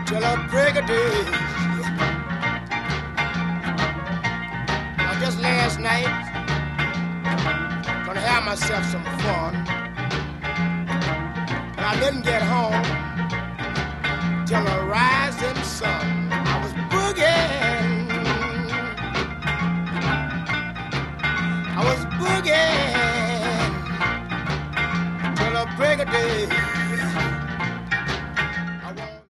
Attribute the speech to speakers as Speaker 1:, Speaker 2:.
Speaker 1: till a break of day. Just last night, gonna have myself some fun. But I didn't get home